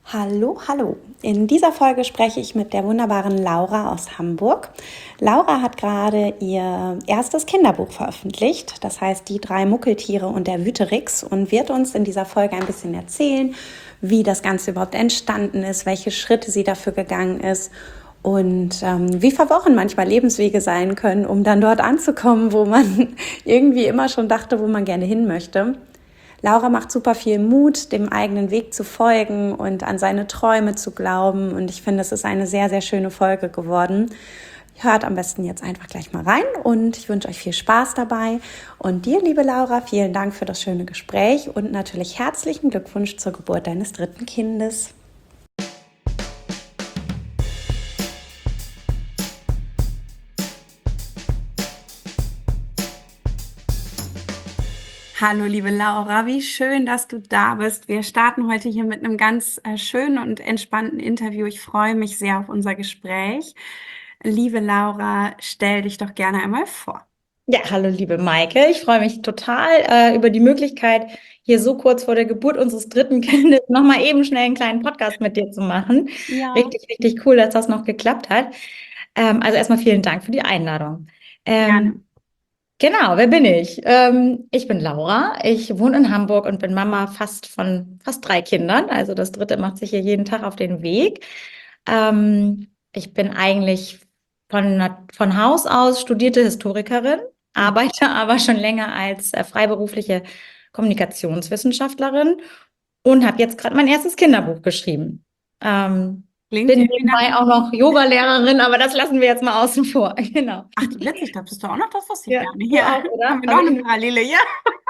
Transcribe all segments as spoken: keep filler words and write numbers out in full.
Hallo, hallo. In dieser Folge spreche ich mit der wunderbaren Laura aus Hamburg. Laura hat gerade ihr erstes Kinderbuch veröffentlicht, das heißt Die drei Muckeltiere und der Wüterix, und wird uns in dieser Folge ein bisschen erzählen, wie das Ganze überhaupt entstanden ist, welche Schritte sie dafür gegangen ist und ähm, wie verworren manchmal Lebenswege sein können, um dann dort anzukommen, wo man irgendwie immer schon dachte, wo man gerne hin möchte. Laura macht super viel Mut, dem eigenen Weg zu folgen und an seine Träume zu glauben. Und ich finde, es ist eine sehr, sehr schöne Folge geworden. Hört am besten jetzt einfach gleich mal rein und ich wünsche euch viel Spaß dabei. Und dir, liebe Laura, vielen Dank für das schöne Gespräch und natürlich herzlichen Glückwunsch zur Geburt deines dritten Kindes. Hallo, liebe Laura, wie schön, dass du da bist. Wir starten heute hier mit einem ganz äh, schönen und entspannten Interview. Ich freue mich sehr auf unser Gespräch. Liebe Laura, stell dich doch gerne einmal vor. Ja, hallo liebe Maike. Ich freue mich total äh, über die Möglichkeit, hier so kurz vor der Geburt unseres dritten Kindes nochmal eben schnell einen kleinen Podcast mit dir zu machen. Ja, Richtig, richtig cool, dass das noch geklappt hat. Ähm, also erstmal vielen Dank für die Einladung. gerne. Ähm, genau, wer bin ich? Ähm, ich bin Laura. Ich wohne in Hamburg und bin Mama fast von fast drei Kindern. Also das dritte macht sich hier jeden Tag auf den Weg. Ähm, ich bin eigentlich von, Nat- von Haus aus studierte Historikerin, arbeite aber schon länger als äh, freiberufliche Kommunikationswissenschaftlerin und habe jetzt gerade mein erstes Kinderbuch geschrieben. Ähm, Klingt bin irgendwie nach. nebenbei auch noch Yoga-Lehrerin, aber das lassen wir jetzt mal außen vor. Genau. Ach, witzig, da bist du auch noch, das wusste ich Ja, gar nicht. du Ja, auch, oder? haben wir noch Also eine hin Parallele? Ja,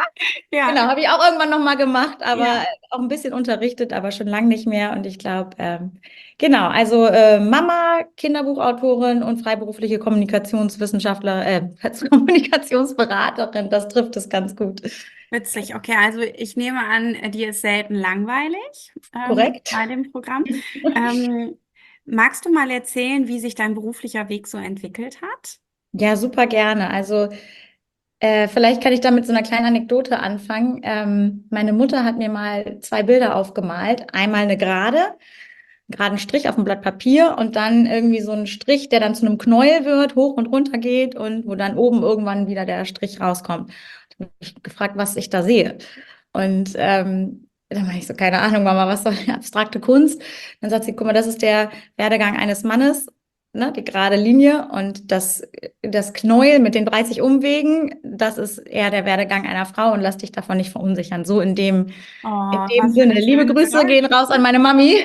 ja, Genau, habe ich auch irgendwann noch mal gemacht, ja. aber auch ein bisschen unterrichtet, aber schon lange nicht mehr. Und ich glaube, ähm, genau, also äh, Mama, Kinderbuchautorin und freiberufliche Kommunikationswissenschaftler, äh, Kommunikationsberaterin, das trifft es ganz gut. Witzig. Okay, also ich nehme an, äh, dir ist selten langweilig ähm, Korrekt? bei dem Programm. Ähm, magst du mal erzählen, wie sich dein beruflicher Weg so entwickelt hat? Ja, super gerne. Also äh, vielleicht kann ich da mit so einer kleinen Anekdote anfangen. Ähm, meine Mutter hat mir mal zwei Bilder aufgemalt. Einmal eine gerade. Geraden Strich auf dem Blatt Papier und dann irgendwie so ein Strich, der dann zu einem Knäuel wird, hoch und runter geht und wo dann oben irgendwann wieder der Strich rauskommt. Ich habe mich gefragt, was ich da sehe. Und ähm, dann meine ich so, keine Ahnung, Mama, was soll die abstrakte Kunst? Dann sagt sie, guck mal, das ist der Werdegang eines Mannes, ne, die gerade Linie und das, das Knäuel mit den dreißig Umwegen, das ist eher der Werdegang einer Frau und lass dich davon nicht verunsichern. So in dem, in Oh, dem was für Sinne. eine Liebe schöne Grüße gehen Bedeutung. raus an meine Mami.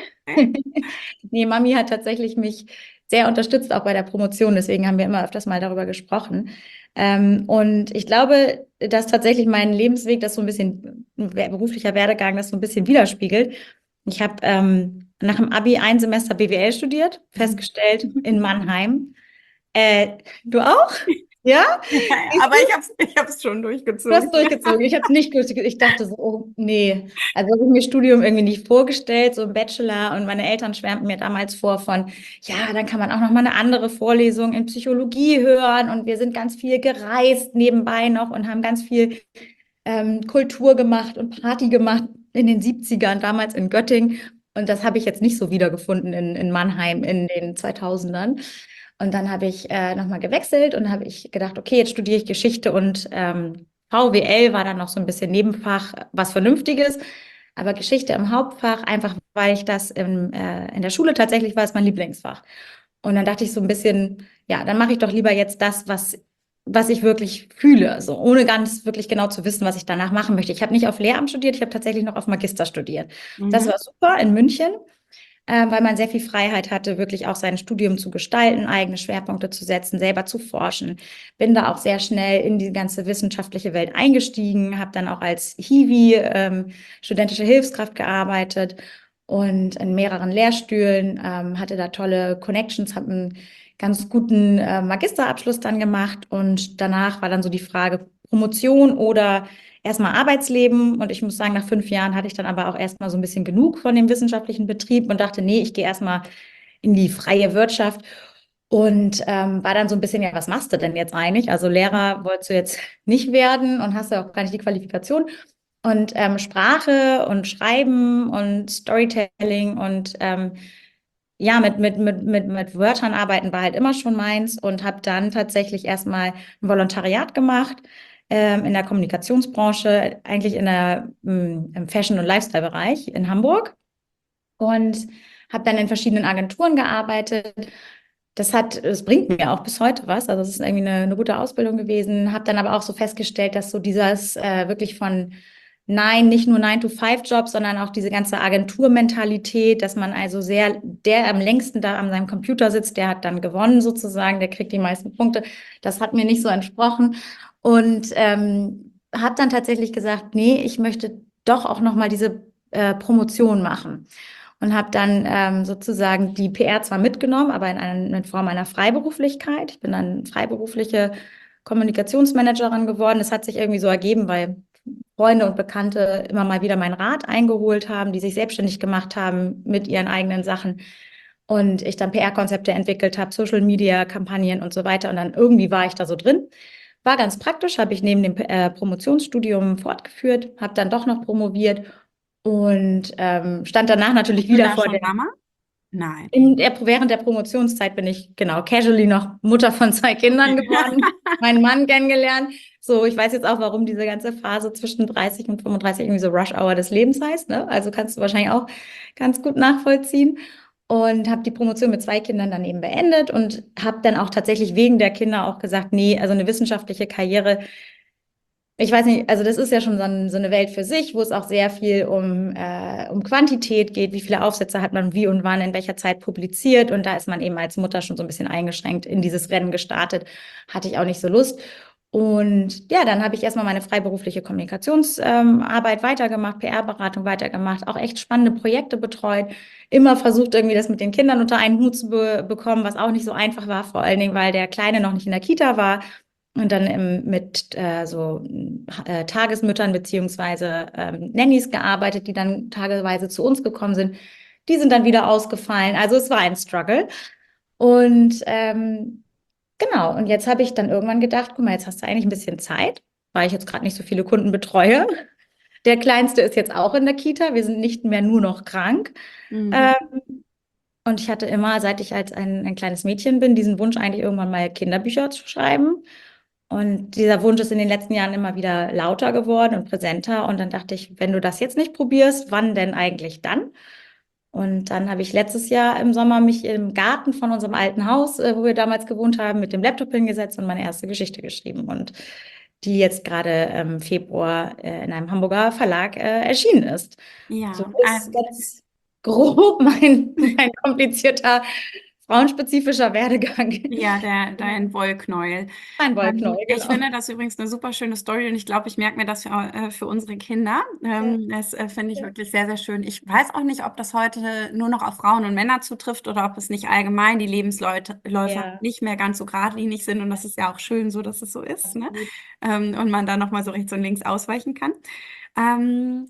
Nee, Mami hat tatsächlich mich sehr unterstützt, auch bei der Promotion. Deswegen haben wir immer öfters mal darüber gesprochen. Ähm, und ich glaube, dass tatsächlich mein Lebensweg, das so ein bisschen beruflicher Werdegang, das so ein bisschen widerspiegelt. Ich habe ähm, nach dem Abi ein Semester B W L studiert, festgestellt in Mannheim. Äh, du auch? Ja? Ja, Siehst aber du? ich habe es ich hab's schon Du durchgezogen. hast durchgezogen. Ich habe es nicht durchgezogen. Ich dachte so, oh nee. Also habe ich mir Studium irgendwie nicht vorgestellt, so ein Bachelor. Und meine Eltern schwärmten mir damals vor von, ja, dann kann man auch noch mal eine andere Vorlesung in Psychologie hören. Und wir sind ganz viel gereist nebenbei noch und haben ganz viel ähm, Kultur gemacht und Party gemacht in den Siebzigern, damals in Göttingen. Und das habe ich jetzt nicht so wiedergefunden in, in Mannheim in den zweitausendern. Und dann habe ich äh, nochmal gewechselt und habe ich gedacht, okay, jetzt studiere ich Geschichte und ähm, V W L war dann noch so ein bisschen Nebenfach, was Vernünftiges. Aber Geschichte im Hauptfach, einfach weil ich das im, äh, in der Schule tatsächlich war, ist mein Lieblingsfach. Und dann dachte ich so ein bisschen, ja, dann mache ich doch lieber jetzt das, was, was ich wirklich fühle, so ohne ganz wirklich genau zu wissen, was ich danach machen möchte. Ich habe nicht auf Lehramt studiert, ich habe tatsächlich noch auf Magister studiert. Das Mhm. war super in München, äh, weil man sehr viel Freiheit hatte, wirklich auch sein Studium zu gestalten, eigene Schwerpunkte zu setzen, selber zu forschen. Bin da auch sehr schnell in die ganze wissenschaftliche Welt eingestiegen, habe dann auch als Hiwi, ähm, studentische Hilfskraft gearbeitet und in mehreren Lehrstühlen, ähm, hatte da tolle Connections, habe einen ganz guten äh, Magisterabschluss dann gemacht und danach war dann so die Frage Promotion oder erstmal Arbeitsleben. Und ich muss sagen, nach fünf Jahren hatte ich dann aber auch erstmal so ein bisschen genug von dem wissenschaftlichen Betrieb und dachte, nee, ich gehe erstmal in die freie Wirtschaft. Und ähm, war dann so ein bisschen, ja, was machst du denn jetzt eigentlich? Also Lehrer wolltest du jetzt nicht werden und hast ja auch gar nicht die Qualifikation. Und ähm, Sprache und Schreiben und Storytelling und ähm, ja, mit, mit, mit, mit, mit Wörtern arbeiten war halt immer schon meins und habe dann tatsächlich erstmal ein Volontariat gemacht ähm, in der Kommunikationsbranche, eigentlich in der, m, im Fashion- und Lifestyle-Bereich in Hamburg und habe dann in verschiedenen Agenturen gearbeitet. Das hat, es bringt mir auch bis heute was. Also es ist irgendwie eine, eine gute Ausbildung gewesen. Habe dann aber auch so festgestellt, dass so dieses äh, wirklich von Nein, nicht nur nine to five Jobs, sondern auch diese ganze Agenturmentalität, dass man also sehr, der am längsten da an seinem Computer sitzt, der hat dann gewonnen sozusagen, der kriegt die meisten Punkte. Das hat mir nicht so entsprochen und ähm, habe dann tatsächlich gesagt, nee, ich möchte doch auch noch mal diese äh, Promotion machen und habe dann ähm, sozusagen die P R zwar mitgenommen, aber in, einer, in Form einer Freiberuflichkeit. Ich bin dann freiberufliche Kommunikationsmanagerin geworden. Das hat sich irgendwie so ergeben, weil Freunde und Bekannte immer mal wieder meinen Rat eingeholt haben, die sich selbstständig gemacht haben mit ihren eigenen Sachen. Und ich dann P R-Konzepte entwickelt habe, Social-Media-Kampagnen und so weiter. Und dann irgendwie war ich da so drin. War ganz praktisch, habe ich neben dem äh, Promotionsstudium fortgeführt, habe dann doch noch promoviert und ähm, stand danach natürlich Du wieder da vor schon der. Mama? Nein. In der, während der Promotionszeit bin ich genau casually noch Mutter von zwei Kindern geworden, meinen Mann kennengelernt. So, ich weiß jetzt auch, warum diese ganze Phase zwischen dreißig und fünfunddreißig irgendwie so Rush Hour des Lebens heißt. Ne? Also kannst du wahrscheinlich auch ganz gut nachvollziehen. Und habe die Promotion mit zwei Kindern dann eben beendet und habe dann auch tatsächlich wegen der Kinder auch gesagt, nee, also eine wissenschaftliche Karriere, ich weiß nicht, also das ist ja schon so, ein, so eine Welt für sich, wo es auch sehr viel um, äh, um Quantität geht, wie viele Aufsätze hat man wie und wann, in welcher Zeit publiziert. Und da ist man eben als Mutter schon so ein bisschen eingeschränkt in dieses Rennen gestartet. Hatte ich auch nicht so Lust. Und ja, dann habe ich erstmal meine freiberufliche Kommunikationsarbeit ähm, weitergemacht, P R-Beratung weitergemacht, auch echt spannende Projekte betreut. Immer versucht, irgendwie das mit den Kindern unter einen Hut zu be bekommen, was auch nicht so einfach war, vor allen Dingen, weil der Kleine noch nicht in der Kita war. Und dann ähm, mit äh, so äh, Tagesmüttern beziehungsweise ähm, Nannies gearbeitet, die dann tageweise zu uns gekommen sind. Die sind dann wieder ausgefallen. Also es war ein Struggle. Und ähm, genau, und jetzt habe ich dann irgendwann gedacht, guck mal, jetzt hast du eigentlich ein bisschen Zeit, weil ich jetzt gerade nicht so viele Kunden betreue. Der Kleinste ist jetzt auch in der Kita. Wir sind nicht mehr nur noch krank. Mhm. Ähm, und ich hatte immer, seit ich als ein, ein kleines Mädchen bin, diesen Wunsch eigentlich irgendwann mal Kinderbücher zu schreiben. Und dieser Wunsch ist in den letzten Jahren immer wieder lauter geworden und präsenter. Und dann dachte ich, wenn du das jetzt nicht probierst, wann denn eigentlich dann? Und dann habe ich letztes Jahr im Sommer mich im Garten von unserem alten Haus, äh, wo wir damals gewohnt haben, mit dem Laptop hingesetzt und meine erste Geschichte geschrieben. Und die jetzt gerade im Februar äh, in einem Hamburger Verlag äh, erschienen ist. Ja, So also, ist ganz grob mein, mein komplizierter, frauenspezifischer Werdegang. ja, der, dein Wollknäuel. Mein Ähm, Wollknäuel, ich genau. finde das übrigens eine super schöne Story und ich glaube, ich merke mir das für, äh, für unsere Kinder. Ja. Ähm, das äh, finde ich Ja. wirklich sehr, sehr schön. Ich weiß auch nicht, ob das heute nur noch auf Frauen und Männer zutrifft oder ob es nicht allgemein die Lebensläufe Läufe Ja, nicht mehr ganz so geradlinig sind und das ist ja auch schön so, dass es so ist, ne? absolut. Ähm, und man da nochmal so rechts und links ausweichen kann. Ähm,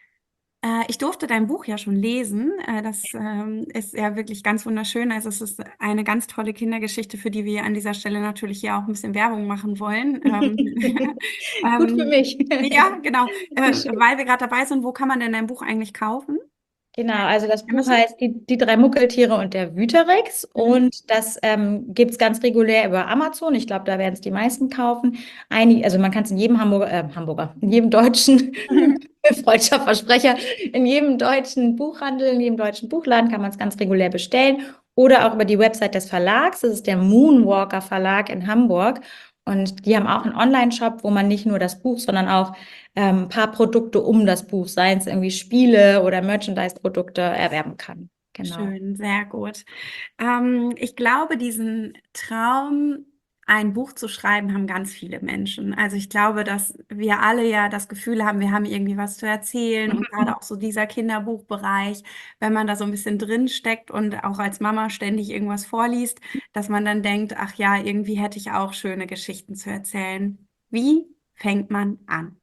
Äh, ich durfte dein Buch ja schon lesen. Äh, das ähm, ist ja wirklich ganz wunderschön. Also es ist eine ganz tolle Kindergeschichte, für die wir an dieser Stelle natürlich ja auch ein bisschen Werbung machen wollen. Ähm, Gut für ähm, mich. ja, genau. Äh, Schön. weil wir gerade dabei sind, wo kann man denn dein Buch eigentlich kaufen? Genau, also das Buch Amazon? heißt Die, die drei Muckeltiere und der Wüterix Mhm. und das ähm, gibt es ganz regulär über Amazon. Ich glaube, da werden es die meisten kaufen. Einige, also man kann es in jedem Hamburger, äh, Hamburger, in jedem deutschen, freudscher Versprecher, in jedem deutschen Buchhandel, in jedem deutschen Buchladen kann man es ganz regulär bestellen oder auch über die Website des Verlags. Das ist der Moonwalker Verlag in Hamburg und die haben auch einen Online-Shop, wo man nicht nur das Buch, sondern auch ähm, ein paar Produkte um das Buch, seien es irgendwie Spiele oder Merchandise-Produkte, erwerben kann. Genau. Schön, sehr gut. Ähm, ich glaube, diesen Traum, ein Buch zu schreiben, haben ganz viele Menschen. Also ich glaube, dass wir alle ja das Gefühl haben, wir haben irgendwie was zu erzählen und gerade auch so dieser Kinderbuchbereich, wenn man da so ein bisschen drin steckt und auch als Mama ständig irgendwas vorliest, dass man dann denkt, ach ja, irgendwie hätte ich auch schöne Geschichten zu erzählen. Wie fängt man an?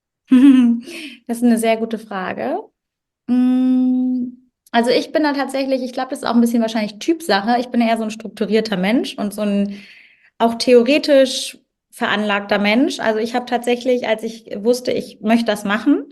Das ist eine sehr gute Frage. Mm, Also ich bin da tatsächlich, ich glaube, das ist auch ein bisschen wahrscheinlich Typsache. Ich bin eher so ein strukturierter Mensch und so ein auch theoretisch veranlagter Mensch. Also ich habe tatsächlich, als ich wusste, ich möchte das machen,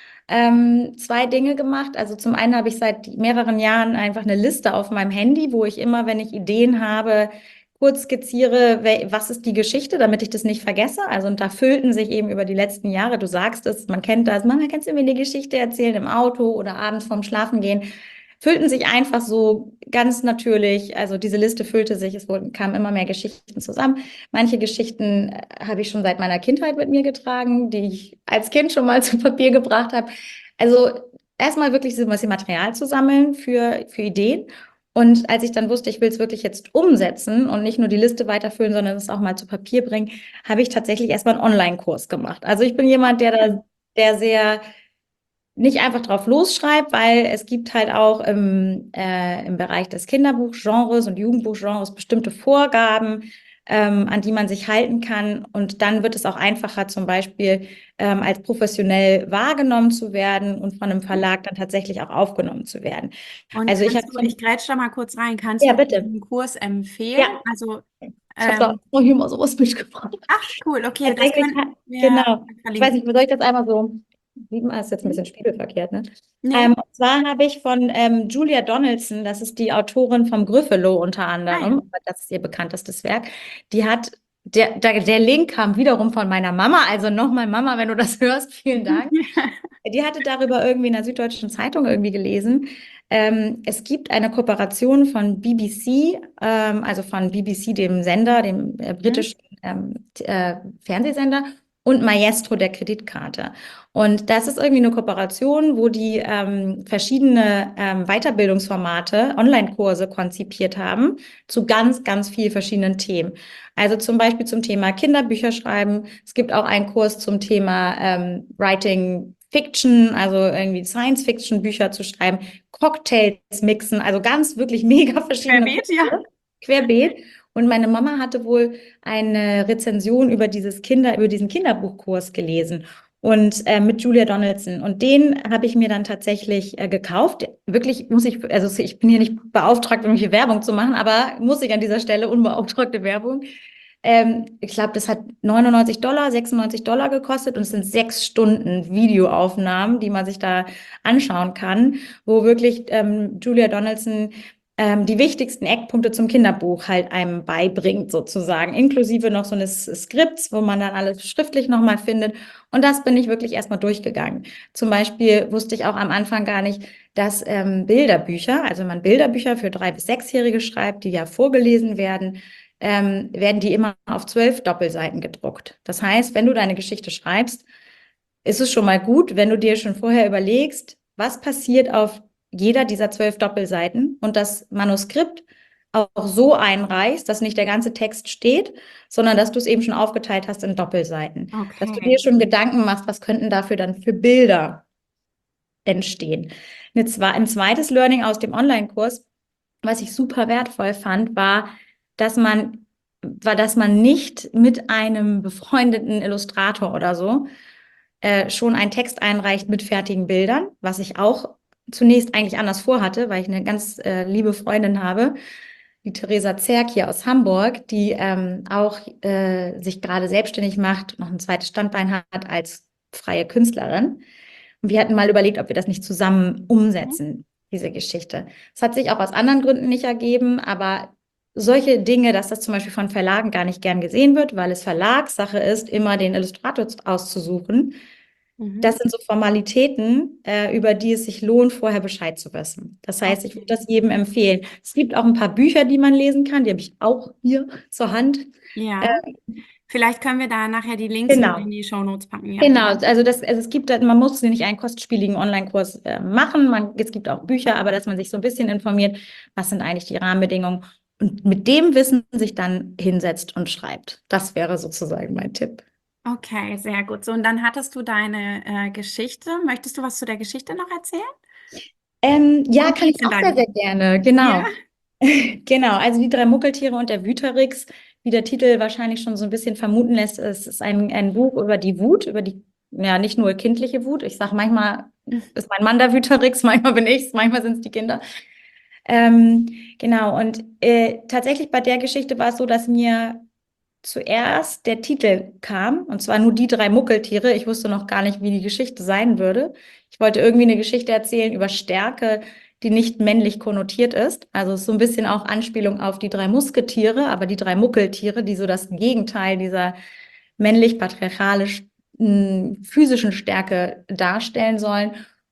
ähm, zwei Dinge gemacht. Also zum einen habe ich seit mehreren Jahren einfach eine Liste auf meinem Handy, wo ich immer, wenn ich Ideen habe, kurz skizziere, wel- was ist die Geschichte, damit ich das nicht vergesse. Also und da füllten sich eben über die letzten Jahre, du sagst es, man kennt das, Mama, kannst du mir eine Geschichte erzählen im Auto oder abends vorm Schlafengehen? Füllten sich einfach so ganz natürlich, also diese Liste füllte sich, es wurden, kamen immer mehr Geschichten zusammen. Manche Geschichten äh, habe ich schon seit meiner Kindheit mit mir getragen, die ich als Kind schon mal zu Papier gebracht habe. Also erstmal wirklich so ein bisschen Material zu sammeln für, für Ideen. Und als ich dann wusste, ich will es wirklich jetzt umsetzen und nicht nur die Liste weiterfüllen, sondern es auch mal zu Papier bringen, habe ich tatsächlich erstmal einen Online-Kurs gemacht. Also ich bin jemand, der da, der sehr nicht einfach drauf losschreibt, weil es gibt halt auch im, äh, im Bereich des Kinderbuchgenres und Jugendbuchgenres bestimmte Vorgaben, ähm, an die man sich halten kann. Und dann wird es auch einfacher, zum Beispiel ähm, als professionell wahrgenommen zu werden und von einem Verlag dann tatsächlich auch aufgenommen zu werden. Und Also ich habe kannst du, ich grätsch da mal kurz rein, kannst ja, du bitte. diesen Kurs empfehlen? Ja, Also, ich habe da ähm, auch hier mal sowas mitgebracht. ach, cool, okay, das Tatsächlich, könnten ha- wir genau. Ich weiß verlinken. nicht, soll ich das einmal so, sieht man, ist jetzt ein bisschen spiegelverkehrt, ne? Nee? Ähm, und zwar habe ich von ähm, Julia Donaldson, das ist die Autorin vom Gryffalo unter Ah ja. anderem, aber das ist ihr bekanntestes Werk, die hat, der, der, der Link kam wiederum von meiner Mama, also nochmal Mama, wenn du das hörst, vielen Dank. Die hatte darüber irgendwie in der Süddeutschen Zeitung irgendwie gelesen. Ähm, es gibt eine Kooperation von B B C, ähm, also von B B C, dem Sender, dem äh, Mhm. britischen ähm, t- äh, Fernsehsender, und Maestro, der Kreditkarte. Und das ist irgendwie eine Kooperation, wo die ähm, verschiedene ähm, Weiterbildungsformate, Online-Kurse konzipiert haben zu ganz, ganz vielen verschiedenen Themen. Also zum Beispiel zum Thema Kinderbücher schreiben. Es gibt auch einen Kurs zum Thema ähm, Writing Fiction, also irgendwie Science-Fiction-Bücher zu schreiben, Cocktails mixen, also ganz wirklich mega verschiedene Querbeet, ja. Kurse, querbeet. Und meine Mama hatte wohl eine Rezension über dieses Kinder, über diesen Kinderbuchkurs gelesen und äh, mit Julia Donaldson. Und den habe ich mir dann tatsächlich äh, gekauft. Wirklich muss ich, also ich bin hier nicht beauftragt, irgendwelche Werbung zu machen, aber muss ich an dieser Stelle unbeauftragte Werbung. Ähm, ich glaube, das hat neunundneunzig Dollar, sechsundneunzig Dollar gekostet und es sind sechs Stunden Videoaufnahmen, die man sich da anschauen kann, wo wirklich ähm, Julia Donaldson ähm, die wichtigsten Eckpunkte zum Kinderbuch halt einem beibringt, sozusagen, inklusive noch so eines Skripts, wo man dann alles schriftlich nochmal findet. Und das bin ich wirklich erstmal durchgegangen. Zum Beispiel wusste ich auch am Anfang gar nicht, dass ähm, Bilderbücher, also wenn man Bilderbücher für drei- bis sechsjährige schreibt, die ja vorgelesen werden, ähm, werden die immer auf zwölf Doppelseiten gedruckt. Das heißt, wenn du deine Geschichte schreibst, ist es schon mal gut, wenn du dir schon vorher überlegst, was passiert auf jeder dieser zwölf Doppelseiten und das Manuskript auch so einreichst, dass nicht der ganze Text steht, sondern dass du es eben schon aufgeteilt hast in Doppelseiten. Dass du dir Okay. schon Gedanken machst, was könnten dafür dann für Bilder entstehen. Eine zwe ein zweites Learning aus dem Online-Kurs, was ich super wertvoll fand, war, dass man, war, dass man nicht mit einem befreundeten Illustrator oder so äh, schon einen Text einreicht mit fertigen Bildern, was ich auch zunächst eigentlich anders vorhatte, weil ich eine ganz äh, liebe Freundin habe, die Theresa Zerk hier aus Hamburg, die ähm, auch äh, sich gerade selbstständig macht, noch ein zweites Standbein hat als freie Künstlerin. Und wir hatten mal überlegt, ob wir das nicht zusammen umsetzen, diese Geschichte. Es hat sich auch aus anderen Gründen nicht ergeben, aber solche Dinge, dass das zum Beispiel von Verlagen gar nicht gern gesehen wird, weil es Verlagssache ist, immer den Illustrator auszusuchen. Mhm. Das sind so Formalitäten, äh, über die es sich lohnt, vorher Bescheid zu wissen. Das heißt, ich würde das jedem empfehlen. Es gibt auch ein paar Bücher, die man lesen kann, die habe ich auch hier zur Hand. Ja. Äh, Vielleicht können wir da nachher die Links mit genau. in die Shownotes packen. Ja. Genau, also, das, also es gibt, man muss nicht einen kostspieligen Online-Kurs äh, machen. Man, es gibt auch Bücher, aber dass man sich so ein bisschen informiert, was sind eigentlich die Rahmenbedingungen und mit dem Wissen sich dann hinsetzt und schreibt. Das wäre sozusagen mein Tipp. Okay, sehr gut. So, und dann hattest du deine äh, Geschichte. Möchtest du was zu der Geschichte noch erzählen? Ähm, ja, Worum kann ich geht's in auch sehr, deinem sehr Buch? gerne. Genau. Ja. Genau, also die drei Muckeltiere und der Wüterix, wie der Titel wahrscheinlich schon so ein bisschen vermuten lässt, es ist ein, ein Buch über die Wut, über die, ja, nicht nur kindliche Wut. Ich sage manchmal ist mein Mann der Wüterix, manchmal bin ich's, manchmal sind es die Kinder. Ähm, genau, und äh, tatsächlich bei der Geschichte war es so, dass mir zuerst der Titel kam, und zwar nur die drei Muckeltiere. Ich wusste noch gar nicht, wie die Geschichte sein würde. Ich wollte irgendwie eine Geschichte erzählen über Stärke, die nicht männlich konnotiert ist. Also es ist so ein bisschen auch Anspielung auf die drei Musketiere, aber die drei Muckeltiere, die so das Gegenteil dieser männlich-patriarchalisch mh, physischen Stärke darstellen sollen.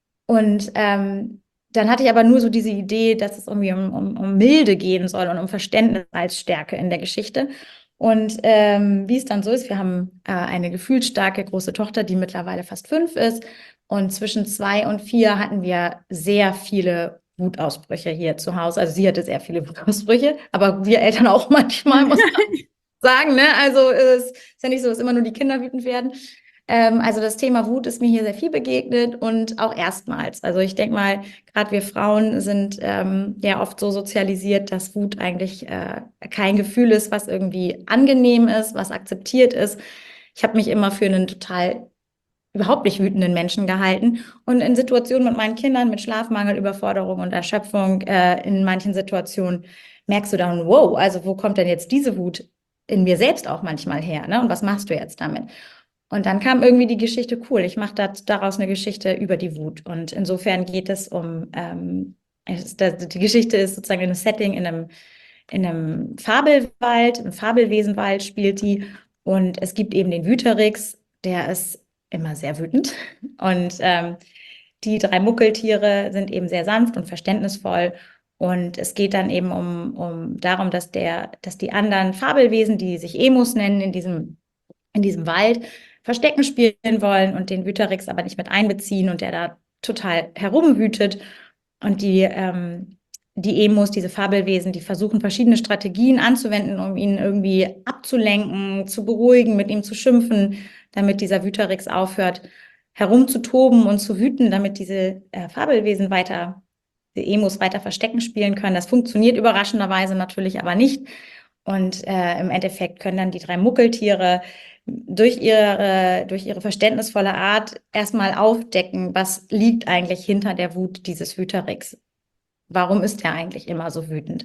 Und ähm, dann hatte ich aber nur so diese Idee, dass es irgendwie um, um, um Milde gehen soll und um Verständnis als Stärke in der Geschichte. Und ähm, wie es dann so ist, wir haben äh, eine gefühlsstarke große Tochter, die mittlerweile fast fünf ist. Und zwischen zwei und vier hatten wir sehr viele Wutausbrüche hier zu Hause. Also sie hatte sehr viele Wutausbrüche, aber wir Eltern auch manchmal, muss man sagen. Ne? Also es ist ja nicht so, dass immer nur die Kinder wütend werden. Ähm, also das Thema Wut ist mir hier sehr viel begegnet und auch erstmals. Also ich denke mal, gerade wir Frauen sind ähm, ja oft so sozialisiert, dass Wut eigentlich äh, kein Gefühl ist, was irgendwie angenehm ist, was akzeptiert ist. Ich habe mich immer für einen total überhaupt nicht wütenden Menschen gehalten. Und in Situationen mit meinen Kindern, mit Schlafmangel, Überforderung und Erschöpfung, äh, in manchen Situationen merkst du dann, wow, also wo kommt denn jetzt diese Wut in mir selbst auch manchmal her, ne? Und was machst du jetzt damit? Und dann kam irgendwie die Geschichte, cool, ich mache daraus eine Geschichte über die Wut. Und insofern geht es um, ähm, es, das, die Geschichte ist sozusagen in einem Setting, in einem, in einem Fabelwald, im Fabelwesenwald spielt die. Und es gibt eben den Wüterix, der ist immer sehr wütend. Und ähm, die drei Muckeltiere sind eben sehr sanft und verständnisvoll. Und es geht dann eben um, um darum, dass der, dass die anderen Fabelwesen, die sich Emus nennen, in diesem, in diesem Wald Verstecken spielen wollen und den Wüterix aber nicht mit einbeziehen und der da total herumwütet. Und die, ähm, die Emus, diese Fabelwesen, die versuchen verschiedene Strategien anzuwenden, um ihn irgendwie abzulenken, zu beruhigen, mit ihm zu schimpfen, damit dieser Wüterix aufhört, herumzutoben und zu wüten, damit diese äh, Fabelwesen weiter, die Emus weiter Verstecken spielen können. Das funktioniert überraschenderweise natürlich aber nicht. Und äh, im Endeffekt können dann die drei Muckeltiere durch ihre, durch ihre verständnisvolle Art erstmal aufdecken, was liegt eigentlich hinter der Wut dieses Wüterix. Warum ist er eigentlich immer so wütend?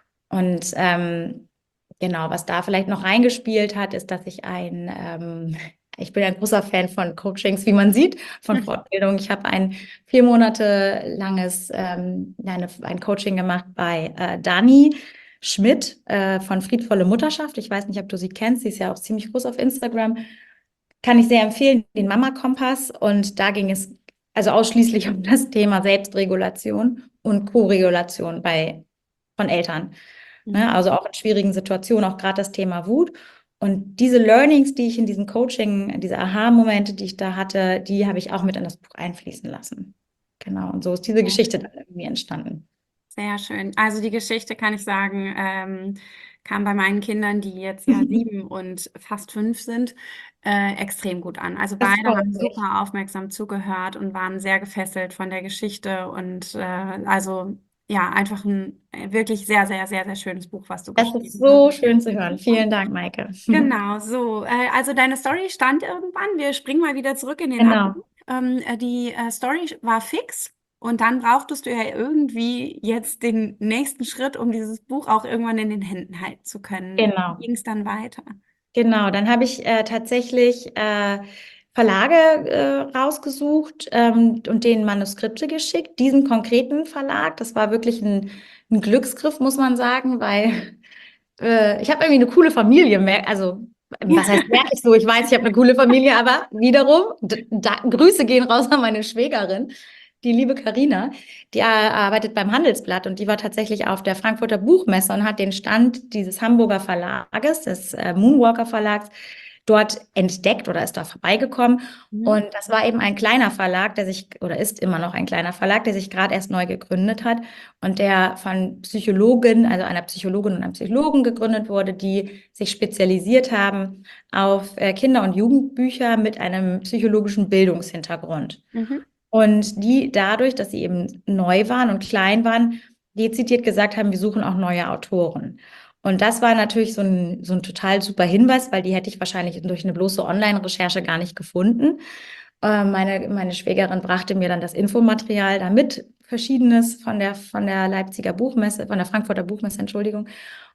Und ähm, genau, was da vielleicht noch reingespielt hat, ist, dass ich ein, ähm, ich bin ein großer Fan von Coachings, wie man sieht, von Fortbildung. Ich habe ein vier Monate langes ähm, eine, ein Coaching gemacht bei äh, Dani Schmidt äh, von Friedvolle Mutterschaft. Ich weiß nicht, ob du sie kennst. Sie ist ja auch ziemlich groß auf Instagram. Kann ich sehr empfehlen, den Mama-Kompass. Und da ging es also ausschließlich um das Thema Selbstregulation und Co-Regulation bei, von Eltern. Mhm. Ne? Also auch in schwierigen Situationen, auch gerade das Thema Wut. Und diese Learnings, die ich in diesem Coaching, diese Aha-Momente, die ich da hatte, die habe ich auch mit in das Buch einfließen lassen. Genau, und so ist diese Geschichte dann irgendwie entstanden. Sehr schön. Also die Geschichte, kann ich sagen, ähm, kam bei meinen Kindern, die jetzt ja sieben und fast fünf sind, äh, extrem gut an. Also Das beide freut haben mich. super aufmerksam zugehört und waren sehr gefesselt von der Geschichte. Und äh, also ja, einfach ein äh, wirklich sehr, sehr, sehr, sehr schönes Buch, was du Das geschrieben ist so hast. schön zu hören. Vielen Dank, Maike. Genau, so. Äh, also deine Story stand irgendwann. Wir springen mal wieder zurück in den Genau. Abend. Ähm, äh, die äh, Story war fix. Und dann brauchtest du ja irgendwie jetzt den nächsten Schritt, um dieses Buch auch irgendwann in den Händen halten zu können. Genau. Wie ging es dann weiter? Genau, dann habe ich äh, tatsächlich äh, Verlage äh, rausgesucht ähm, und denen Manuskripte geschickt. Diesen konkreten Verlag, das war wirklich ein, ein Glücksgriff, muss man sagen, weil äh, ich habe irgendwie eine coole Familie. mer- Also, was heißt merke ich so? Ich weiß, ich habe eine coole Familie, aber wiederum, d- da, Grüße gehen raus an meine Schwägerin, die liebe Karina. Die äh, arbeitet beim Handelsblatt und die war tatsächlich auf der Frankfurter Buchmesse und hat den Stand dieses Hamburger Verlages, des äh, Moonwalker Verlags, dort entdeckt oder ist da vorbeigekommen. Mhm. Und das war eben ein kleiner Verlag, der sich, oder ist immer noch ein kleiner Verlag, der sich gerade erst neu gegründet hat und der von Psychologen, also einer Psychologin und einem Psychologen gegründet wurde, die sich spezialisiert haben auf äh, Kinder- und Jugendbücher mit einem psychologischen Bildungshintergrund. Mhm. Und die dadurch, dass sie eben neu waren und klein waren, dezidiert gesagt haben, wir suchen auch neue Autoren. Und das war natürlich so ein, so ein total super Hinweis, weil die hätte ich wahrscheinlich durch eine bloße Online-Recherche gar nicht gefunden. Äh, meine, meine Schwägerin brachte mir dann das Infomaterial damit, verschiedenes von der, von der Leipziger Buchmesse, von der Frankfurter Buchmesse, Entschuldigung.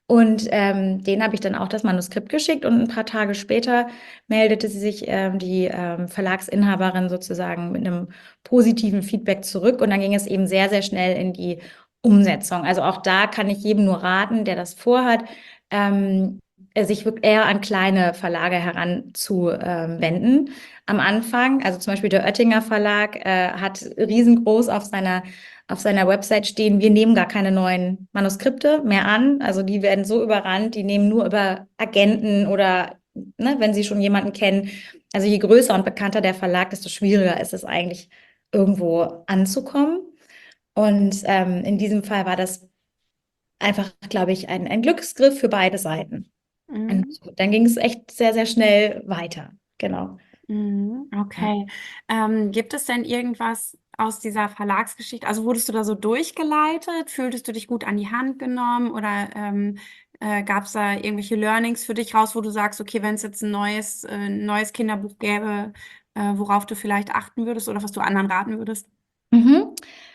Und ähm, denen habe ich dann auch das Manuskript geschickt und ein paar Tage später meldete sie sich, ähm, die ähm, Verlagsinhaberin sozusagen mit einem positiven Feedback zurück und dann ging es eben sehr, sehr schnell in die Umsetzung. Also auch da kann ich jedem nur raten, der das vorhat, ähm, sich wirklich eher an kleine Verlage heranzuwenden am Anfang. Also zum Beispiel der Oettinger Verlag äh, hat riesengroß auf seiner auf seiner Website stehen, wir nehmen gar keine neuen Manuskripte mehr an. Also die werden so überrannt, die nehmen nur über Agenten oder ne, wenn sie schon jemanden kennen. Also je größer und bekannter der Verlag, desto schwieriger ist es eigentlich, irgendwo anzukommen. Und ähm, in diesem Fall war das einfach, glaube ich, ein, ein Glücksgriff für beide Seiten. Und Mhm. dann ging es echt sehr, sehr schnell weiter. Genau. Mhm. Ja. Okay. Ähm, gibt es denn irgendwas aus dieser Verlagsgeschichte? Also wurdest du da so durchgeleitet? Fühltest du dich gut an die Hand genommen? Oder ähm, äh, gab es da irgendwelche Learnings für dich raus, wo du sagst, okay, wenn es jetzt ein neues, äh, neues Kinderbuch gäbe, äh, worauf du vielleicht achten würdest oder was du anderen raten würdest? Mhm.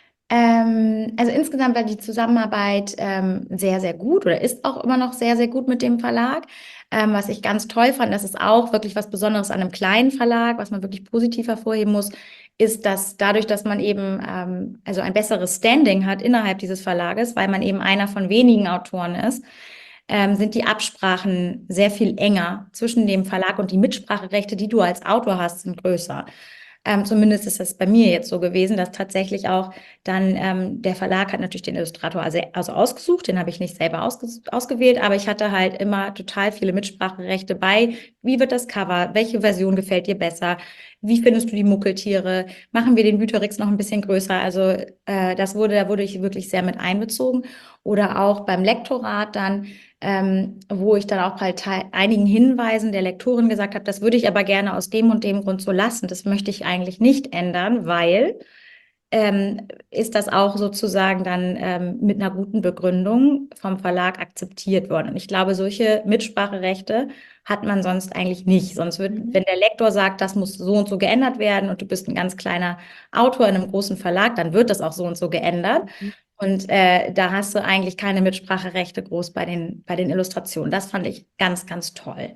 Ähm, also insgesamt war die Zusammenarbeit ähm, sehr, sehr gut oder ist auch immer noch sehr, sehr gut mit dem Verlag. Ähm, was ich ganz toll fand, das ist auch wirklich was Besonderes an einem kleinen Verlag, was man wirklich positiv hervorheben muss, ist, dass dadurch, dass man eben ähm, also ein besseres Standing hat innerhalb dieses Verlages, weil man eben einer von wenigen Autoren ist, ähm, sind die Absprachen sehr viel enger zwischen dem Verlag und die Mitspracherechte, die du als Autor hast, sind größer. Ähm, zumindest ist das bei mir jetzt so gewesen, dass tatsächlich auch dann ähm, der Verlag hat natürlich den Illustrator also, also ausgesucht, den habe ich nicht selber ausges ausgewählt, aber ich hatte halt immer total viele Mitspracherechte bei. Wie wird das Cover? Welche Version gefällt dir besser? Wie findest du die Muckeltiere? Machen wir den Büterix noch ein bisschen größer? Also äh, das wurde, da wurde ich wirklich sehr mit einbezogen. Oder auch beim Lektorat dann, ähm, wo ich dann auch bei einigen Hinweisen der Lektorin gesagt habe, das würde ich aber gerne aus dem und dem Grund so lassen. Das möchte ich eigentlich nicht ändern, weil ähm, ist das auch sozusagen dann ähm, mit einer guten Begründung vom Verlag akzeptiert worden. Und ich glaube, solche Mitspracherechte hat man sonst eigentlich nicht. Sonst wird, Mhm. wenn der Lektor sagt, das muss so und so geändert werden und du bist ein ganz kleiner Autor in einem großen Verlag, dann wird das auch so und so geändert. Und äh, da hast du eigentlich keine Mitspracherechte groß bei den, bei den Illustrationen. Das fand ich ganz, ganz toll.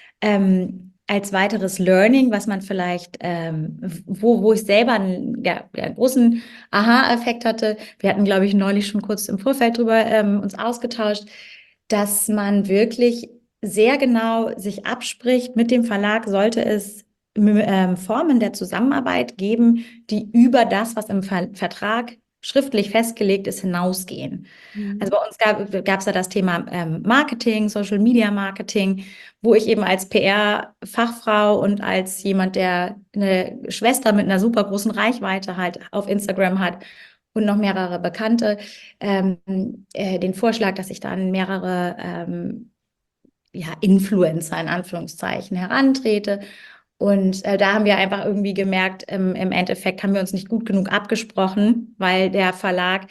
Ähm, als weiteres Learning, was man vielleicht, ähm, wo, wo ich selber einen, ja, ja, großen Aha-Effekt hatte, wir hatten, glaube ich, neulich schon kurz im Vorfeld drüber ähm, uns ausgetauscht, dass man wirklich sehr genau sich abspricht mit dem Verlag, sollte es ähm, Formen der Zusammenarbeit geben, die über das, was im Ver Vertrag schriftlich festgelegt ist, hinausgehen. Mhm. Also bei uns gab es ja das Thema ähm, Marketing, Social Media Marketing, wo ich eben als P R-Fachfrau und als jemand, der eine Schwester mit einer super großen Reichweite halt auf Instagram hat und noch mehrere Bekannte, ähm, äh, den Vorschlag, dass ich dann mehrere ähm, ja, Influencer in Anführungszeichen herantrete. Und äh, da haben wir einfach irgendwie gemerkt, im, im Endeffekt haben wir uns nicht gut genug abgesprochen, weil der Verlag,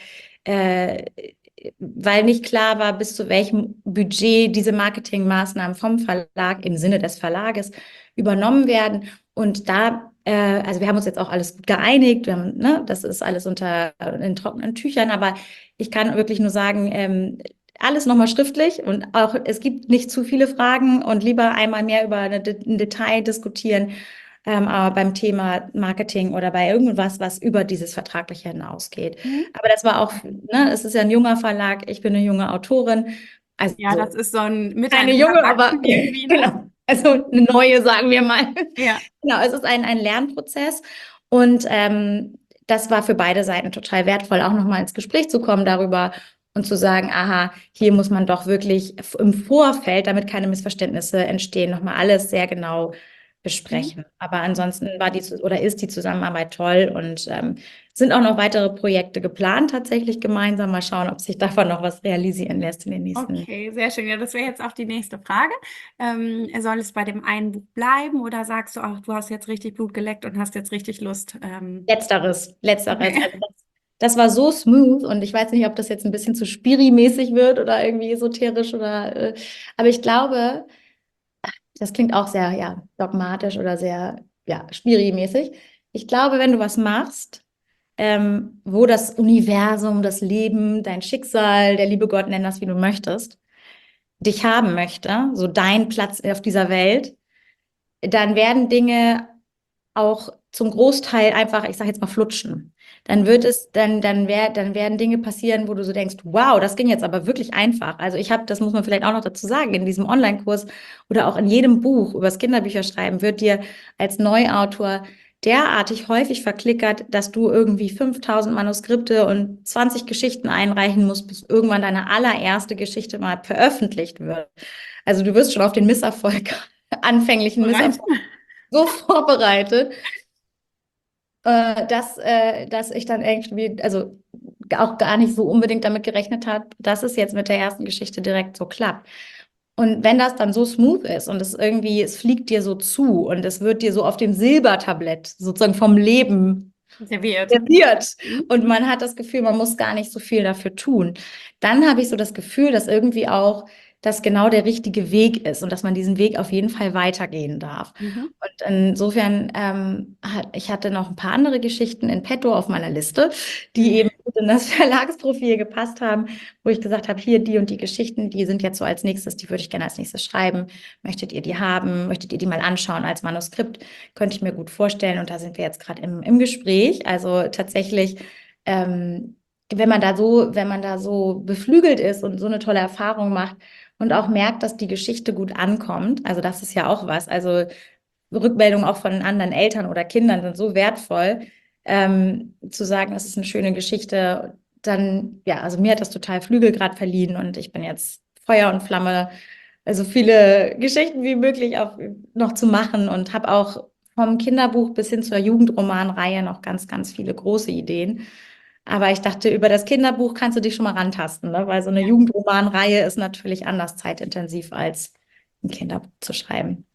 äh, weil nicht klar war, bis zu welchem Budget diese Marketingmaßnahmen vom Verlag im Sinne des Verlages übernommen werden. Und da, äh, also wir haben uns jetzt auch alles gut geeinigt, wir haben, ne, das ist alles unter in trockenen Tüchern, aber ich kann wirklich nur sagen, ähm, alles nochmal schriftlich und auch es gibt nicht zu viele Fragen und lieber einmal mehr über eine, ein Detail diskutieren, ähm, aber beim Thema Marketing oder bei irgendwas, was über dieses Vertragliche hinausgeht. Mhm. Aber das war auch, ne, es ist ja ein junger Verlag, ich bin eine junge Autorin, also Ja, das ist so ein keine Miteinander junge, aber wachsen irgendwie, ne? genau, also eine neue, sagen wir mal. Ja. Genau, es ist ein, ein Lernprozess und ähm, das war für beide Seiten total wertvoll, auch nochmal ins Gespräch zu kommen darüber und zu sagen, aha, hier muss man doch wirklich im Vorfeld, damit keine Missverständnisse entstehen, nochmal alles sehr genau besprechen. Aber ansonsten war die oder ist die Zusammenarbeit toll und ähm, sind auch noch weitere Projekte geplant, tatsächlich gemeinsam. Mal schauen, ob sich davon noch was realisieren lässt in den nächsten. Okay, sehr schön. Ja, das wäre jetzt auch die nächste Frage. Ähm, soll es bei dem einen Buch bleiben oder sagst du auch, du hast jetzt richtig Blut geleckt und hast jetzt richtig Lust? Ähm, Letzteres, letzteres. okay. Also das, das war so smooth und ich weiß nicht, ob das jetzt ein bisschen zu spiri-mäßig wird oder irgendwie esoterisch oder, äh, aber ich glaube, das klingt auch sehr, ja, dogmatisch oder sehr, ja, spiri-mäßig. Ich glaube, wenn du was machst, ähm, wo das Universum, das Leben, dein Schicksal, der liebe Gott, nenn das, wie du möchtest, dich haben möchte, so dein Platz auf dieser Welt, dann werden Dinge auch zum Großteil einfach, ich sage jetzt mal, flutschen. Dann wird es, dann, dann, wär, dann werden Dinge passieren, wo du so denkst, wow, das ging jetzt aber wirklich einfach. Also ich habe, das muss man vielleicht auch noch dazu sagen, in diesem Online-Kurs oder auch in jedem Buch über das Kinderbücherschreiben wird dir als Neuautor derartig häufig verklickert, dass du irgendwie fünftausend Manuskripte und zwanzig Geschichten einreichen musst, bis irgendwann deine allererste Geschichte mal veröffentlicht wird. Also du wirst schon auf den Misserfolg, anfänglichen Misserfolg so vorbereitet, äh, dass, äh, dass ich dann irgendwie, also auch gar nicht so unbedingt damit gerechnet habe, dass es jetzt mit der ersten Geschichte direkt so klappt. Und wenn das dann so smooth ist und es irgendwie, es fliegt dir so zu und es wird dir so auf dem Silbertablett sozusagen vom Leben serviert. serviert und man hat das Gefühl, man muss gar nicht so viel dafür tun, dann habe ich so das Gefühl, dass irgendwie auch das genau der richtige Weg ist und dass man diesen Weg auf jeden Fall weitergehen darf. Mhm. Und insofern, ähm, hat, ich hatte noch ein paar andere Geschichten in petto auf meiner Liste, die eben gut in das Verlagsprofil gepasst haben, wo ich gesagt habe, hier die und die Geschichten, die sind jetzt so als nächstes, die würde ich gerne als nächstes schreiben. Möchtet ihr die haben? Möchtet ihr die mal anschauen als Manuskript? Könnte ich mir gut vorstellen. Und da sind wir jetzt gerade im, im Gespräch. Also tatsächlich, ähm, wenn man da so, wenn man da so beflügelt ist und so eine tolle Erfahrung macht und auch merkt, dass die Geschichte gut ankommt, also das ist ja auch was. Also Rückmeldungen auch von anderen Eltern oder Kindern sind so wertvoll, ähm, zu sagen, das ist eine schöne Geschichte. Dann, ja, also mir hat das total Flügel gerade verliehen und ich bin jetzt Feuer und Flamme, also viele Geschichten wie möglich auch noch zu machen und habe auch vom Kinderbuch bis hin zur Jugendromanreihe noch ganz, ganz viele große Ideen. Aber ich dachte, über das Kinderbuch kannst du dich schon mal rantasten, ne? Weil so eine Jugendromanreihe ist natürlich anders zeitintensiv als ein Kinderbuch zu schreiben.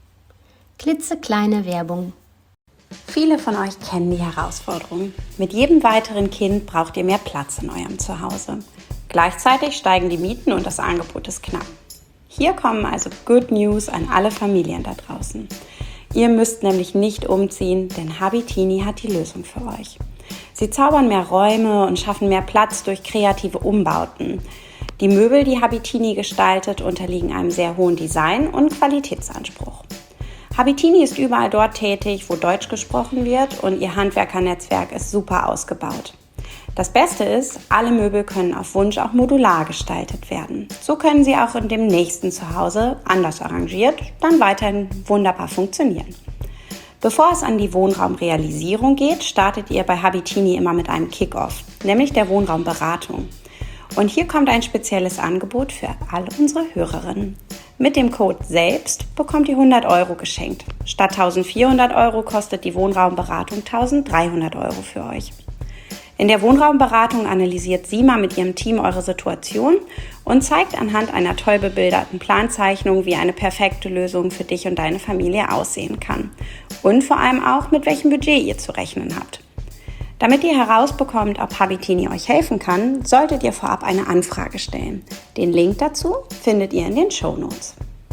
Klitzekleine Werbung. Viele von euch kennen die Herausforderung. Mit jedem weiteren Kind braucht ihr mehr Platz in eurem Zuhause. Gleichzeitig steigen die Mieten und das Angebot ist knapp. Hier kommen also Good News an alle Familien da draußen. Ihr müsst nämlich nicht umziehen, denn Habitini hat die Lösung für euch. Sie zaubern mehr Räume und schaffen mehr Platz durch kreative Umbauten. Die Möbel, die Habitini gestaltet, unterliegen einem sehr hohen Design- und Qualitätsanspruch. Habitini ist überall dort tätig, wo Deutsch gesprochen wird und ihr Handwerkernetzwerk ist super ausgebaut. Das Beste ist, alle Möbel können auf Wunsch auch modular gestaltet werden. So können sie auch in dem nächsten Zuhause, anders arrangiert, dann weiterhin wunderbar funktionieren. Bevor es an die Wohnraumrealisierung geht, startet ihr bei Habitini immer mit einem Kick-Off, nämlich der Wohnraumberatung. Und hier kommt ein spezielles Angebot für alle unsere Hörerinnen. Mit dem Code SELBST bekommt ihr hundert Euro geschenkt. Statt eintausendvierhundert Euro kostet die Wohnraumberatung eintausenddreihundert Euro für euch. In der Wohnraumberatung analysiert Sima mit ihrem Team eure Situation und zeigt anhand einer toll bebilderten Planzeichnung, wie eine perfekte Lösung für dich und deine Familie aussehen kann. Und vor allem auch, mit welchem Budget ihr zu rechnen habt. Damit ihr herausbekommt, ob Habitini euch helfen kann, solltet ihr vorab eine Anfrage stellen. Den Link dazu findet ihr in den Shownotes.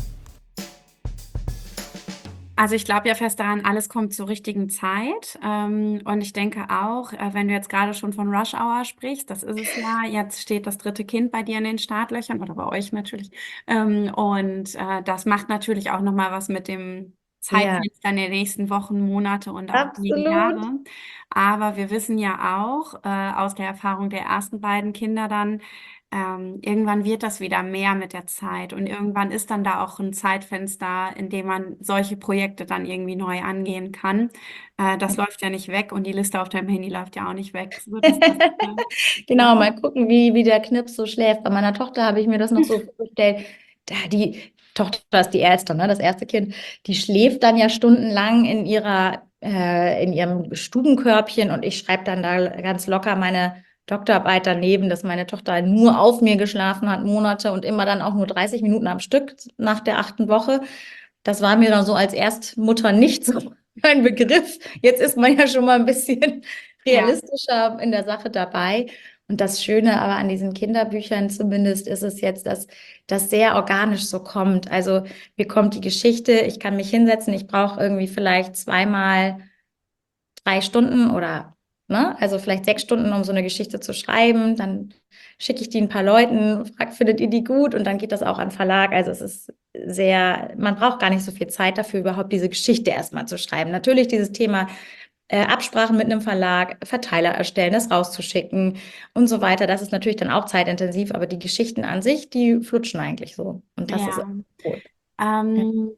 Also ich glaube ja fest daran, alles kommt zur richtigen Zeit. Ähm, und ich denke auch, äh, wenn du jetzt gerade schon von Rush Hour sprichst, das ist es ja, jetzt steht das dritte Kind bei dir in den Startlöchern oder bei euch natürlich. Ähm, und äh, das macht natürlich auch nochmal was mit dem Zeitfenster in den nächsten Wochen, Monate und auch einige Absolut. Jahre. Aber wir wissen ja auch äh, aus der Erfahrung der ersten beiden Kinder dann, ähm, irgendwann wird das wieder mehr mit der Zeit und irgendwann ist dann da auch ein Zeitfenster, in dem man solche Projekte dann irgendwie neu angehen kann. Äh, das läuft ja nicht weg und die Liste auf deinem Handy läuft ja auch nicht weg. So, das, das, äh, Genau, mal gucken, wie, wie der Knips so schläft. Bei meiner Tochter habe ich mir das noch so vorgestellt. Da die Tochter ist die Erste, ne, das erste Kind. Die schläft dann ja stundenlang in ihrer, äh, in ihrem Stubenkörbchen und ich schreibe dann da ganz locker meine Doktorarbeit daneben, dass meine Tochter nur auf mir geschlafen hat, Monate und immer dann auch nur dreißig Minuten am Stück nach der achten Woche. Das war mir dann so als Erstmutter nicht so ein Begriff. Jetzt ist man ja schon mal ein bisschen realistischer in der Sache dabei. Und das Schöne aber an diesen Kinderbüchern zumindest ist es jetzt, dass das sehr organisch so kommt. Also mir kommt die Geschichte, ich kann mich hinsetzen, ich brauche irgendwie vielleicht zweimal drei Stunden oder Ne? Also vielleicht sechs Stunden, um so eine Geschichte zu schreiben. Dann schicke ich die ein paar Leuten, frage, findet ihr die gut? Und dann geht das auch an den Verlag. Also es ist sehr, man braucht gar nicht so viel Zeit dafür, überhaupt diese Geschichte erstmal zu schreiben. Natürlich dieses Thema äh, Absprachen mit einem Verlag, Verteiler erstellen, das rauszuschicken und so weiter. Das ist natürlich dann auch zeitintensiv, aber die Geschichten an sich, die flutschen eigentlich so. Und das ist Ja. gut. Ähm,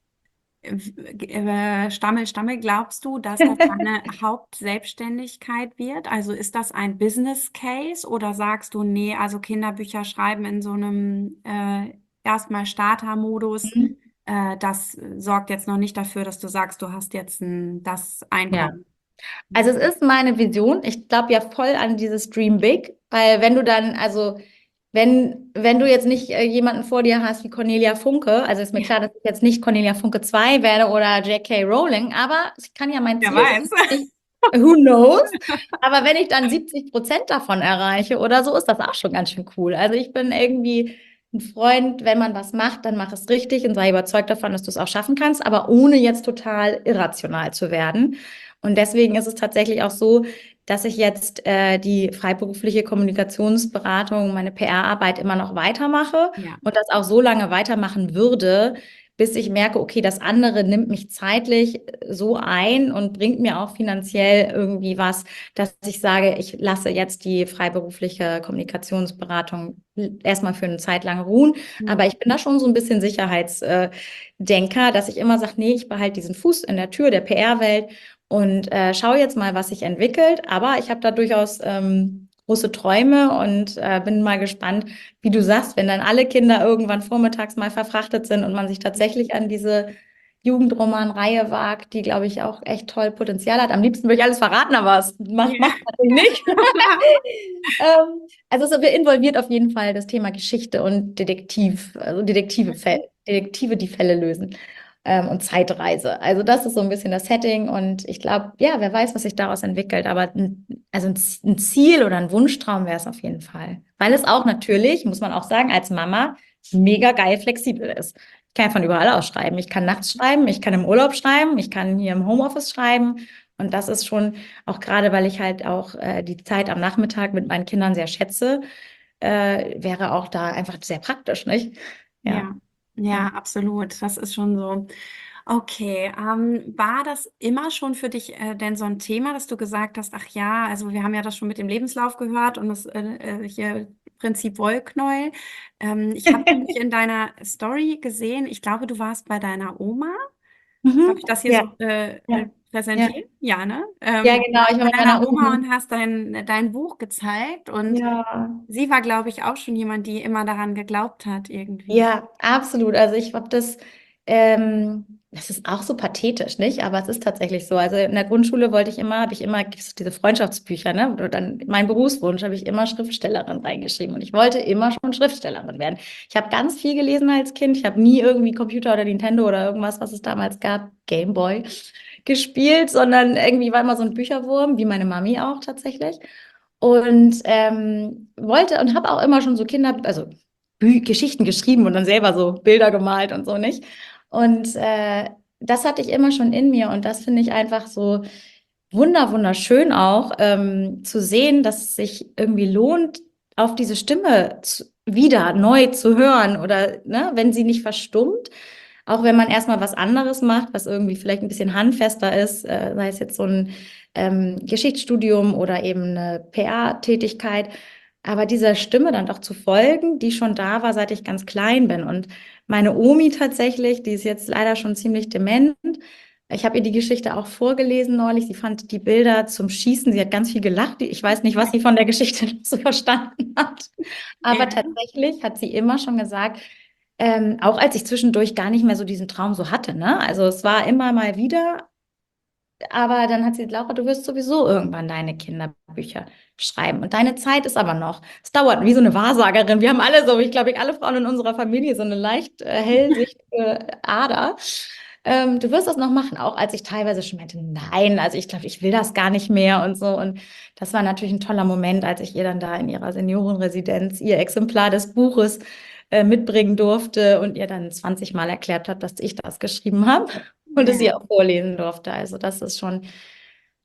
äh, Stammel, Stammel, glaubst du, dass das deine Hauptselbstständigkeit wird? Also ist das ein Business Case oder sagst du, nee, also Kinderbücher schreiben in so einem äh, erstmal Starter-Modus, Mhm. äh, das sorgt jetzt noch nicht dafür, dass du sagst, du hast jetzt ein, das Ja. Einkommen. Also es ist meine Vision. Ich glaube ja voll an dieses Dream Big, weil wenn du dann, also wenn, wenn du jetzt nicht äh, jemanden vor dir hast wie Cornelia Funke, also ist mir Ja. klar, dass ich jetzt nicht Cornelia Funke zwei werde oder J K. Rowling, aber es kann ja mein Wer Ziel weiß. sein. Ich, who knows? Aber wenn ich dann siebzig Prozent davon erreiche oder so, ist das auch schon ganz schön cool. Also ich bin irgendwie ein Freund, wenn man was macht, dann mach es richtig und sei überzeugt davon, dass du es auch schaffen kannst, aber ohne jetzt total irrational zu werden. Und deswegen ist es tatsächlich auch so, dass ich jetzt äh, die freiberufliche Kommunikationsberatung, meine P R-Arbeit immer noch weitermache Ja. und das auch so lange weitermachen würde, bis ich merke, okay, das andere nimmt mich zeitlich so ein und bringt mir auch finanziell irgendwie was, dass ich sage, ich lasse jetzt die freiberufliche Kommunikationsberatung erstmal für eine Zeit lang ruhen. Mhm. Aber ich bin da schon so ein bisschen Sicherheitsdenker, dass ich immer sage, nee, ich behalte diesen Fuß in der Tür der P R-Welt und äh, schaue jetzt mal, was sich entwickelt. Aber ich habe da durchaus ähm, große Träume und äh, bin mal gespannt, wie du sagst, wenn dann alle Kinder irgendwann vormittags mal verfrachtet sind und man sich tatsächlich an diese Jugendroman-Reihe wagt, die, glaube ich, auch echt toll Potenzial hat. Am liebsten würde ich alles verraten, aber es macht, Ja. macht natürlich nicht. ähm, also es involviert auf jeden Fall das Thema Geschichte und Detektiv, also Detektive, Fälle, Detektive, die Fälle lösen ähm, und Zeitreise. Also das ist so ein bisschen das Setting und ich glaube, ja, wer weiß, was sich daraus entwickelt, aber ein, also ein, ein Ziel oder ein Wunschtraum wäre es auf jeden Fall. Weil es auch natürlich, muss man auch sagen, als Mama mega geil flexibel ist. Ich kann ja von überall aus schreiben. Ich kann nachts schreiben, ich kann im Urlaub schreiben, ich kann hier im Homeoffice schreiben. Und das ist schon, auch gerade weil ich halt auch äh, die Zeit am Nachmittag mit meinen Kindern sehr schätze, äh, wäre auch da einfach sehr praktisch, nicht? Ja, ja, absolut. Das ist schon so. Okay, ähm, war das immer schon für dich äh, denn so ein Thema, dass du gesagt hast, ach ja, also wir haben ja das schon mit dem Lebenslauf gehört und das äh, äh, hier Prinzip Wollknäuel. Ähm, ich habe nämlich in deiner Story gesehen, ich glaube, du warst bei deiner Oma. Mhm. Darf ich das hier Ja, so äh, ja, äh, präsentieren? Ja, ne? ja, Ähm, du genau. warst Ich war bei mit deiner meiner Oma Oma. und hast dein, dein Buch gezeigt und Ja. sie war, glaube ich, auch schon jemand, die immer daran geglaubt hat, irgendwie. Ja, absolut. Also ich habe das, ähm, das ist auch so pathetisch, nicht? Aber es ist tatsächlich so. Also in der Grundschule wollte ich immer, habe ich immer gibt's diese Freundschaftsbücher, ne? Oder dann mein Berufswunsch habe ich immer Schriftstellerin reingeschrieben und ich wollte immer schon Schriftstellerin werden. Ich habe ganz viel gelesen als Kind. Ich habe nie irgendwie Computer oder Nintendo oder irgendwas, was es damals gab, Game Boy, gespielt, sondern irgendwie war immer so ein Bücherwurm, wie meine Mami auch tatsächlich. Und ähm, wollte und habe auch immer schon so Kinder, also Bü Geschichten geschrieben und dann selber so Bilder gemalt und so nicht. Und äh, das hatte ich immer schon in mir und das finde ich einfach so wunder wunderschön auch ähm, zu sehen, dass es sich irgendwie lohnt, auf diese Stimme zu, wieder neu zu hören oder ne, wenn sie nicht verstummt, auch wenn man erstmal was anderes macht, was irgendwie vielleicht ein bisschen handfester ist, äh, sei es jetzt so ein ähm, Geschichtsstudium oder eben eine P R-Tätigkeit, aber dieser Stimme dann doch zu folgen, die schon da war, seit ich ganz klein bin. Und meine Omi tatsächlich, die ist jetzt leider schon ziemlich dement. Ich habe ihr die Geschichte auch vorgelesen neulich. Sie fand die Bilder zum Schießen, sie hat ganz viel gelacht. Ich weiß nicht, was sie von der Geschichte so verstanden hat. Aber Ja. tatsächlich hat sie immer schon gesagt, ähm, auch als ich zwischendurch gar nicht mehr so diesen Traum so hatte, ne? Also es war immer mal wieder, aber dann hat sie gesagt, Laura, du wirst sowieso irgendwann deine Kinderbücher schreiben. Und deine Zeit ist aber noch. Es dauert wie so eine Wahrsagerin. Wir haben alle so, ich glaube, ich alle Frauen in unserer Familie so eine leicht äh, hellsichtige Ader. Ähm, du wirst das noch machen, auch als ich teilweise schon meinte, nein, also ich glaube, ich will das gar nicht mehr und so. Und das war natürlich ein toller Moment, als ich ihr dann da in ihrer Seniorenresidenz ihr Exemplar des Buches äh, mitbringen durfte und ihr dann zwanzig Mal erklärt habe, dass ich das geschrieben habe und es Ja. ihr auch vorlesen durfte. Also das ist schon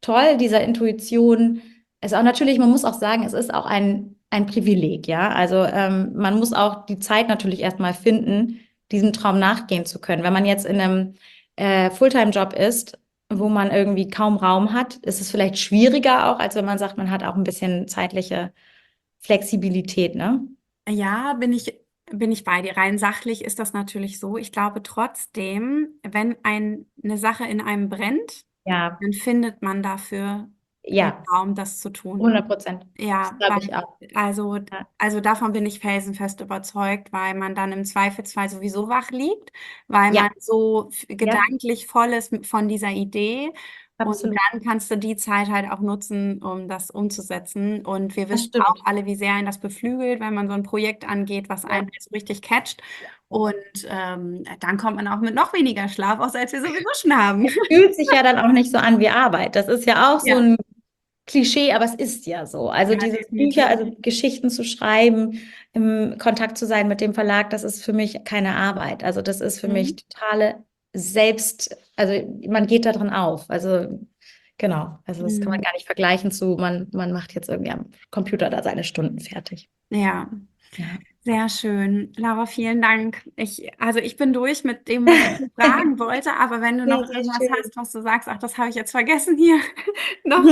toll, dieser Intuition. Es ist auch natürlich, man muss auch sagen, es ist auch ein, ein Privileg, ja. Also ähm, man muss auch die Zeit natürlich erstmal finden, diesem Traum nachgehen zu können. Wenn man jetzt in einem äh, Fulltime-Job ist, wo man irgendwie kaum Raum hat, ist es vielleicht schwieriger auch, als wenn man sagt, man hat auch ein bisschen zeitliche Flexibilität, ne? Ja, bin ich, bin ich bei dir. Rein sachlich ist das natürlich so. Ich glaube trotzdem, wenn ein, eine Sache in einem brennt, Ja, dann findet man dafür den ja, Raum, das zu tun. hundert Prozent. Das Ja, glaube weil, ich auch. also, Ja, also davon bin ich felsenfest überzeugt, weil man dann im Zweifelsfall sowieso wach liegt, weil ja, man so f- ja, gedanklich voll ist mit- von dieser Idee. Und absolut. dann kannst du die Zeit halt auch nutzen, um das umzusetzen. Und wir Das wissen auch stimmt. alle, wie sehr einen das beflügelt, wenn man so ein Projekt angeht, was Ja. einen so richtig catcht. Und ähm, dann kommt man auch mit noch weniger Schlaf aus, als wir sowieso schon haben. Fühlt sich ja dann auch nicht so an wie Arbeit. Das ist ja auch so Ja, ein Klischee, aber es ist ja so. Also ja, dieses definitiv. Bücher, also Geschichten zu schreiben, im Kontakt zu sein mit dem Verlag, das ist für mich keine Arbeit. Also das ist für mich Mhm. totale Selbst, also man geht da drin auf. Also genau, also das kann man Mhm. gar nicht vergleichen zu, man, man macht jetzt irgendwie am Computer da seine Stunden fertig. Ja. Ja. Sehr schön. Laura, vielen Dank. Ich, also ich bin durch mit dem, was ich dir fragen wollte, aber wenn du Ja, noch sehr irgendwas schön. hast, was du sagst, ach, das habe ich jetzt vergessen hier noch,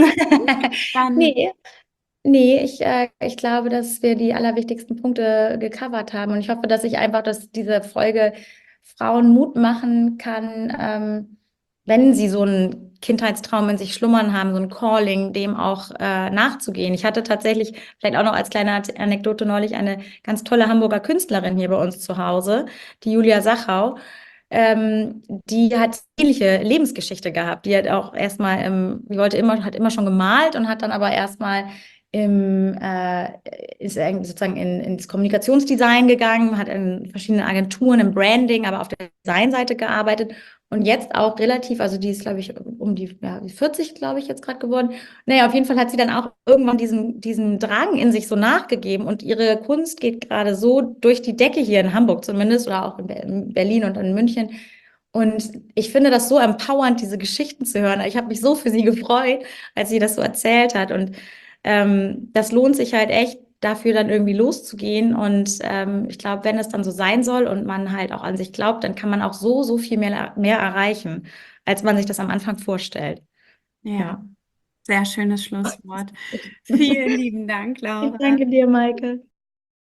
dann Nee, nee, ich, äh, ich glaube, dass wir die allerwichtigsten Punkte gecovert haben. Und ich hoffe, dass ich einfach, dass diese Folge Frauen Mut machen kann, ähm, wenn sie so einen Kindheitstraum in sich schlummern haben, so ein Calling, dem auch äh, nachzugehen. Ich hatte tatsächlich, vielleicht auch noch als kleine Anekdote neulich, eine ganz tolle Hamburger Künstlerin hier bei uns zu Hause, die Julia Sachau. Ähm, die hat ähnliche Lebensgeschichte gehabt. Die hat auch erstmal, ähm, die wollte immer, hat immer schon gemalt und hat dann aber erstmal im, äh, ist eigentlich sozusagen in, ins Kommunikationsdesign gegangen, hat in verschiedenen Agenturen im Branding, aber auf der Designseite gearbeitet und jetzt auch relativ, also die ist, glaube ich, um die ja, vierzig, glaube ich, jetzt gerade geworden. Naja, auf jeden Fall hat sie dann auch irgendwann diesen, diesen Drang in sich so nachgegeben und ihre Kunst geht gerade so durch die Decke hier in Hamburg zumindest oder auch in Be- in Berlin und in München. Und ich finde das so empowernd, diese Geschichten zu hören. Ich habe mich so für sie gefreut, als sie das so erzählt hat. Und ähm, das lohnt sich halt echt, dafür dann irgendwie loszugehen. Und ähm, ich glaube, wenn es dann so sein soll und man halt auch an sich glaubt, dann kann man auch so, so viel mehr, mehr erreichen, als man sich das am Anfang vorstellt. ja, Ja. sehr schönes Schlusswort. Vielen lieben Dank, Ich Laura. danke dir, Maike.